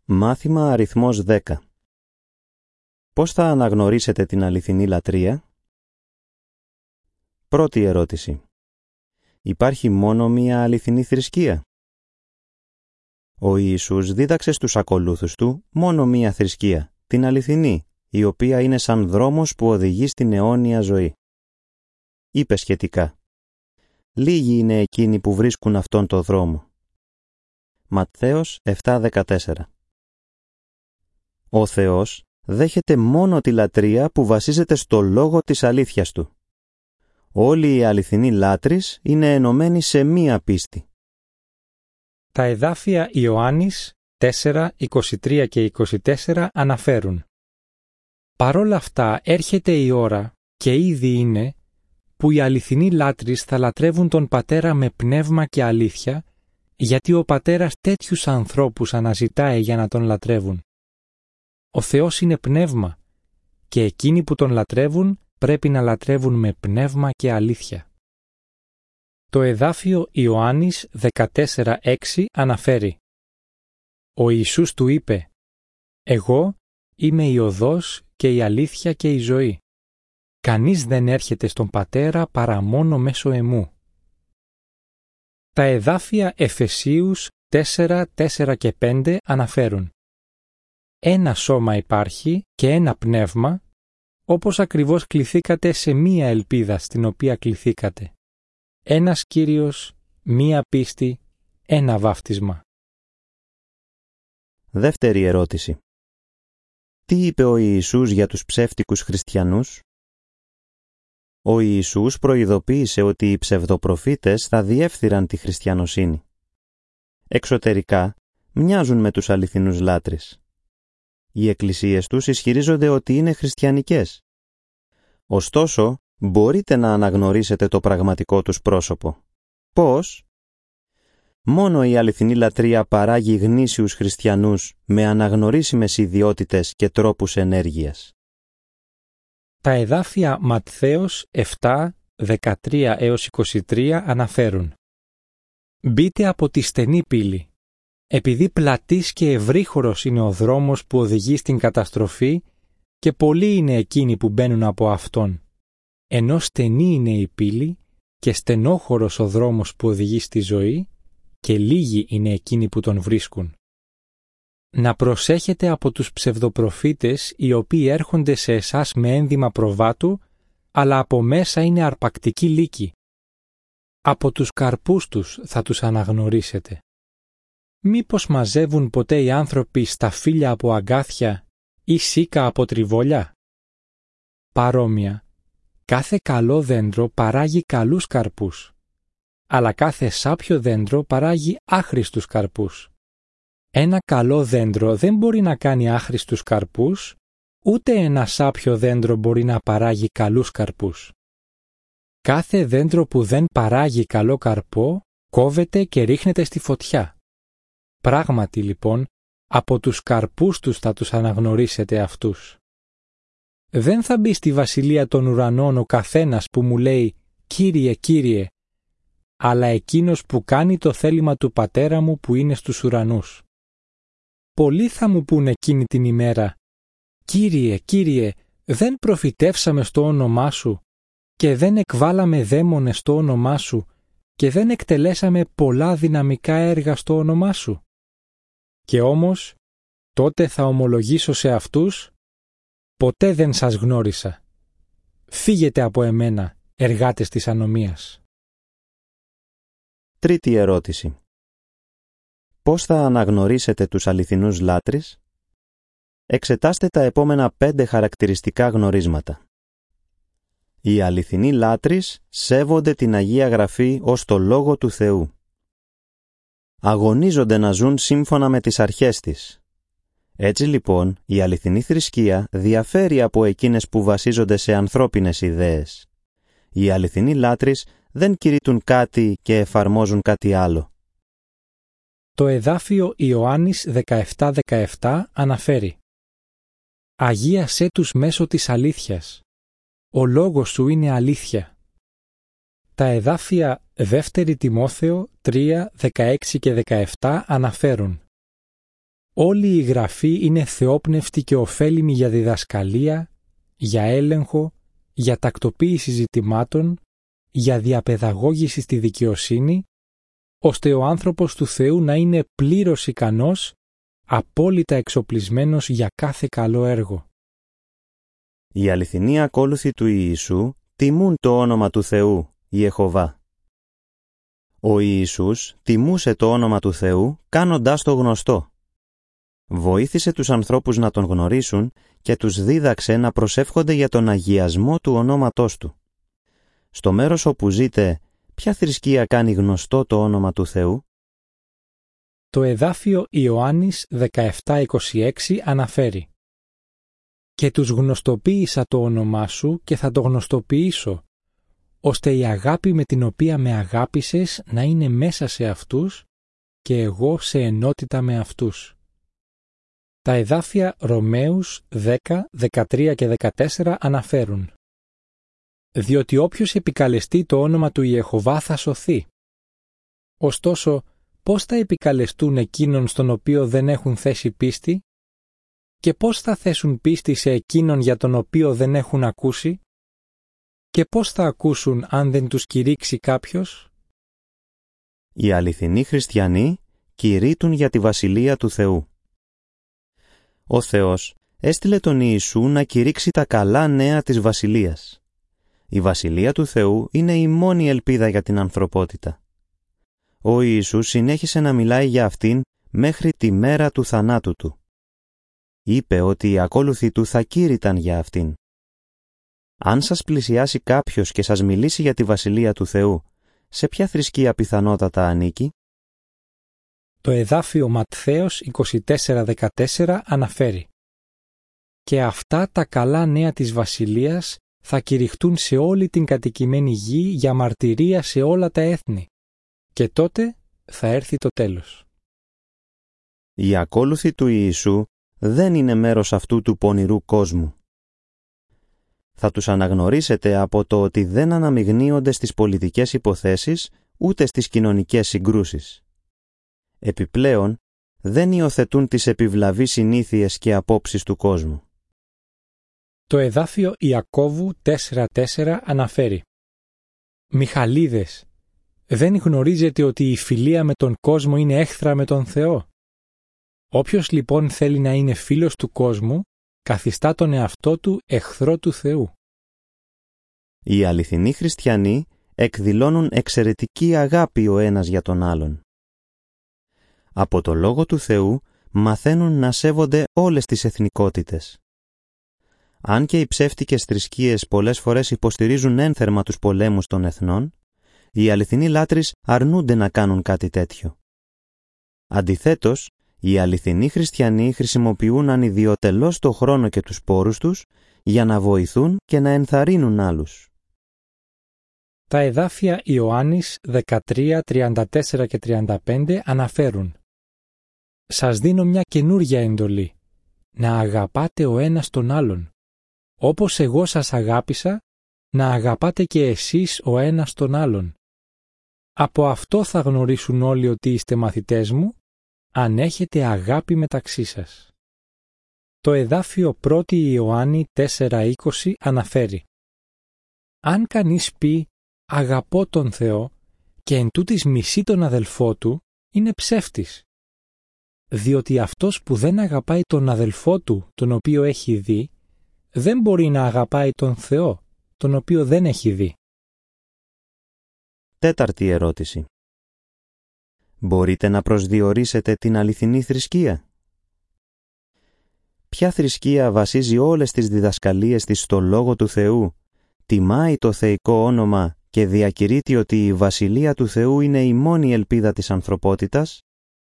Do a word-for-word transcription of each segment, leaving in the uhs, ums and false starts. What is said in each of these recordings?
Μάθημα αριθμός δέκα. Πώς θα αναγνωρίσετε την αληθινή λατρεία? Πρώτη ερώτηση. Υπάρχει μόνο μία αληθινή θρησκεία? Ο Ιησούς δίδαξε στους ακολούθους του μόνο μία θρησκεία, την αληθινή, η οποία είναι σαν δρόμος που οδηγεί στην αιώνια ζωή. Είπε σχετικά: «Λίγοι είναι εκείνοι που βρίσκουν αυτόν τον δρόμο». Ματθαίος επτά δεκατέσσερα. Ο Θεός δέχεται μόνο τη λατρεία που βασίζεται στο λόγο της αλήθειας Του. Όλοι οι αληθινοί λάτρεις είναι ενωμένοι σε μία πίστη. Τα εδάφια Ιωάννης τέσσερα, είκοσι τρία και είκοσι τέσσερα αναφέρουν: «Παρόλα αυτά έρχεται η ώρα, και ήδη είναι, που οι αληθινοί λάτρεις θα λατρεύουν τον Πατέρα με πνεύμα και αλήθεια, γιατί ο Πατέρας τέτοιους ανθρώπους αναζητάει για να τον λατρεύουν. Ο Θεός είναι πνεύμα, και εκείνοι που τον λατρεύουν πρέπει να λατρεύουν με πνεύμα και αλήθεια». Το εδάφιο Ιωάννης δεκατέσσερα έξι αναφέρει: «Ο Ιησούς του είπε: Εγώ είμαι η οδός και η αλήθεια και η ζωή. Κανείς δεν έρχεται στον Πατέρα παρά μόνο μέσω εμού». Τα εδάφια Εφεσίους τέσσερα, τέσσερα και πέντε αναφέρουν: «Ένα σώμα υπάρχει και ένα πνεύμα, όπως ακριβώς κληθήκατε σε μία ελπίδα στην οποία κληθήκατε. Ένας Κύριος, μία πίστη, ένα βάφτισμα». Δεύτερη ερώτηση. Τι είπε ο Ιησούς για τους ψεύτικους χριστιανούς? Ο Ιησούς προειδοποίησε ότι οι ψευδοπροφήτες θα διέφθυραν τη χριστιανοσύνη. Εξωτερικά μοιάζουν με τους αληθινούς λάτρεις. Οι εκκλησίες τους ισχυρίζονται ότι είναι χριστιανικές. Ωστόσο, μπορείτε να αναγνωρίσετε το πραγματικό τους πρόσωπο. Πώς? Μόνο η αληθινή λατρεία παράγει γνήσιους χριστιανούς με αναγνωρίσιμες ιδιότητες και τρόπους ενέργειας. Τα εδάφια Ματθαίος επτά, δεκατρία έως είκοσι τρία αναφέρουν: «Μπείτε από τη στενή πύλη, επειδή πλατής και ευρύχωρος είναι ο δρόμος που οδηγεί στην καταστροφή και πολλοί είναι εκείνοι που μπαίνουν από αυτόν, ενώ στενή είναι η πύλη και στενόχωρος ο δρόμος που οδηγεί στη ζωή και λίγοι είναι εκείνοι που τον βρίσκουν. Να προσέχετε από τους ψευδοπροφήτες οι οποίοι έρχονται σε εσάς με ένδυμα προβάτου, αλλά από μέσα είναι αρπακτικοί λύκοι. Από τους καρπούς τους θα τους αναγνωρίσετε. Μήπως μαζεύουν ποτέ οι άνθρωποι σταφύλια από αγκάθια ή σίκα από τριβόλια? Παρόμοια, κάθε καλό δέντρο παράγει καλούς καρπούς, αλλά κάθε σάπιο δέντρο παράγει άχρηστους καρπούς. Ένα καλό δέντρο δεν μπορεί να κάνει άχρηστους καρπούς, ούτε ένα σάπιο δέντρο μπορεί να παράγει καλούς καρπούς. Κάθε δέντρο που δεν παράγει καλό καρπό κόβεται και ρίχνεται στη φωτιά. Πράγματι λοιπόν, από τους καρπούς τους θα τους αναγνωρίσετε αυτούς. Δεν θα μπει στη βασιλεία των ουρανών ο καθένας που μου λέει «Κύριε, Κύριε», αλλά εκείνος που κάνει το θέλημα του Πατέρα μου που είναι στους ουρανούς. Πολλοί θα μου πούν εκείνη την ημέρα: «Κύριε, Κύριε, δεν προφητεύσαμε στο όνομά Σου και δεν εκβάλαμε δαίμονες στο όνομά Σου και δεν εκτελέσαμε πολλά δυναμικά έργα στο όνομά Σου?» Και όμως, τότε θα ομολογήσω σε αυτούς: «Ποτέ δεν σας γνώρισα. Φύγετε από εμένα, εργάτες της ανομίας». Τρίτη ερώτηση. Πώς θα αναγνωρίσετε τους αληθινούς λάτρεις? Εξετάστε τα επόμενα πέντε χαρακτηριστικά γνωρίσματα. Οι αληθινοί λάτρεις σέβονται την Αγία Γραφή ως το Λόγο του Θεού. Αγωνίζονται να ζουν σύμφωνα με τις αρχές της. Έτσι λοιπόν, η αληθινή θρησκεία διαφέρει από εκείνες που βασίζονται σε ανθρώπινες ιδέες. Οι αληθινοί λάτρεις δεν κηρύττουν κάτι και εφαρμόζουν κάτι άλλο. Το εδάφιο Ιωάννης δεκαεπτά δεκαεπτά αναφέρει: «Αγίασέ τους μέσω της αλήθειας. Ο λόγος σου είναι αλήθεια». Τα εδάφια δεύτερη Τιμόθεο τρία, δεκαέξι και δεκαεπτά αναφέρουν: Όλη η Γραφή είναι θεόπνευστη και ωφέλιμη για διδασκαλία, για έλεγχο, για τακτοποίηση ζητημάτων, για διαπαιδαγώγηση στη δικαιοσύνη, ώστε ο άνθρωπος του Θεού να είναι πλήρως ικανός, απόλυτα εξοπλισμένος για κάθε καλό έργο. Οι αληθινοί ακόλουθοι του Ιησού τιμούν το όνομα του Θεού, Ιεχωβά. Ο Ιησούς τιμούσε το όνομα του Θεού κάνοντάς το γνωστό. Βοήθησε τους ανθρώπους να τον γνωρίσουν και τους δίδαξε να προσεύχονται για τον αγιασμό του ονόματός του. Στο μέρος όπου ζείτε, ποια θρησκεία κάνει γνωστό το όνομα του Θεού? Το εδάφιο Ιωάννης δεκαεπτά είκοσι έξι αναφέρει «Και τους γνωστοποίησα το όνομά σου και θα το γνωστοποιήσω, ώστε η αγάπη με την οποία με αγάπησες να είναι μέσα σε αυτούς και εγώ σε ενότητα με αυτούς». Τα εδάφια Ρωμαίους δέκα, δεκατρία και δεκατέσσερα αναφέρουν «Διότι όποιος επικαλεστεί το όνομα του Ιεχωβά θα σωθεί. Ωστόσο, πώς θα επικαλεστούν εκείνον στον οποίο δεν έχουν θέσει πίστη και πώς θα θέσουν πίστη σε εκείνον για τον οποίο δεν έχουν ακούσει και πώς θα ακούσουν αν δεν τους κηρύξει κάποιος?» Οι αληθινοί χριστιανοί κηρύττουν για τη Βασιλεία του Θεού. Ο Θεός έστειλε τον Ιησού να κηρύξει τα καλά νέα της Βασιλείας. Η Βασιλεία του Θεού είναι η μόνη ελπίδα για την ανθρωπότητα. Ο Ιησούς συνέχισε να μιλάει για αυτήν μέχρι τη μέρα του θανάτου του. Είπε ότι οι ακόλουθοι του θα κήρυταν για αυτήν. Αν σας πλησιάσει κάποιος και σας μιλήσει για τη Βασιλεία του Θεού, σε ποια θρησκεία πιθανότατα ανήκει? Το εδάφιο Ματθαίος είκοσι τέσσερα δεκατέσσερα αναφέρει «Και αυτά τα καλά νέα της Βασιλείας θα κηρυχτούν σε όλη την κατοικημένη γη για μαρτυρία σε όλα τα έθνη και τότε θα έρθει το τέλος». Οι ακόλουθοι του Ιησού δεν είναι μέρος αυτού του πονηρού κόσμου. Θα τους αναγνωρίσετε από το ότι δεν αναμειγνύονται στις πολιτικές υποθέσεις ούτε στις κοινωνικές συγκρούσεις. Επιπλέον, δεν υιοθετούν τις επιβλαβείς συνήθειες και απόψεις του κόσμου. Το εδάφιο Ιακώβου τέσσερα τέσσερα αναφέρει «Μιχαλίδες, δεν γνωρίζετε ότι η φιλία με τον κόσμο είναι έχθρα με τον Θεό? Όποιος λοιπόν θέλει να είναι φίλος του κόσμου, καθιστά τον εαυτό του εχθρό του Θεού». Οι αληθινοί χριστιανοί εκδηλώνουν εξαιρετική αγάπη ο ένας για τον άλλον. Από το Λόγο του Θεού μαθαίνουν να σέβονται όλες τις εθνικότητες. Αν και οι ψεύτικες θρησκείες πολλές φορές υποστηρίζουν ένθερμα τους πολέμους των εθνών, οι αληθινοί λάτρεις αρνούνται να κάνουν κάτι τέτοιο. Αντιθέτως, οι αληθινοί χριστιανοί χρησιμοποιούν ανιδιοτελώς το χρόνο και τους πόρους τους για να βοηθούν και να ενθαρρύνουν άλλους. Τα εδάφια Ιωάννης δεκατρία, τριάντα τέσσερα και τριάντα πέντε αναφέρουν «Σας δίνω μια καινούργια εντολή, να αγαπάτε ο ένας τον άλλον. Όπως εγώ σας αγάπησα, να αγαπάτε και εσείς ο ένας τον άλλον. Από αυτό θα γνωρίσουν όλοι ότι είστε μαθητές μου, αν έχετε αγάπη μεταξύ σας». Το εδάφιο πρώτη Ιωάννη τέσσερα είκοσι αναφέρει «Αν κανείς πει αγαπώ τον Θεό και εν τούτοις μισεί τον αδελφό του, είναι ψεύτης. Διότι αυτός που δεν αγαπάει τον αδελφό του, τον οποίο έχει δει, δεν μπορεί να αγαπάει τον Θεό, τον οποίο δεν έχει δει». Τέταρτη ερώτηση. Μπορείτε να προσδιορίσετε την αληθινή θρησκεία? Ποια θρησκεία βασίζει όλες τις διδασκαλίες της στο Λόγο του Θεού, τιμάει το θεϊκό όνομα και διακηρύττει ότι η Βασιλεία του Θεού είναι η μόνη ελπίδα της ανθρωπότητας?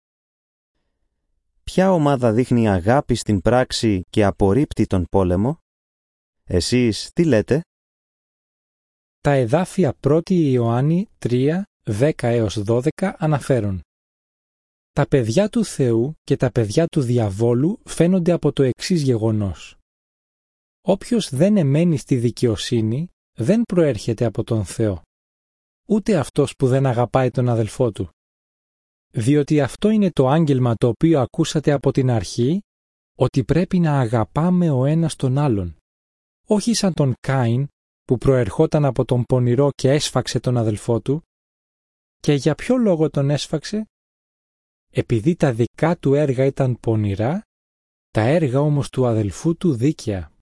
Ποια ομάδα δείχνει αγάπη στην πράξη και απορρίπτει τον πόλεμο? Εσείς τι λέτε? Τα εδάφια πρώτη Ιωάννη τρία, δέκα έως δώδεκα αναφέρουν «Τα παιδιά του Θεού και τα παιδιά του διαβόλου φαίνονται από το εξής γεγονός. Όποιος δεν εμένει στη δικαιοσύνη δεν προέρχεται από τον Θεό, ούτε αυτός που δεν αγαπάει τον αδελφό του. Διότι αυτό είναι το άγγελμα το οποίο ακούσατε από την αρχή, ότι πρέπει να αγαπάμε ο ένας τον άλλον. Όχι σαν τον Κάιν που προερχόταν από τον πονηρό και έσφαξε τον αδελφό του. Και για ποιο λόγο τον έσφαξε? Επειδή τα δικά του έργα ήταν πονηρά, τα έργα όμως του αδελφού του δίκαια.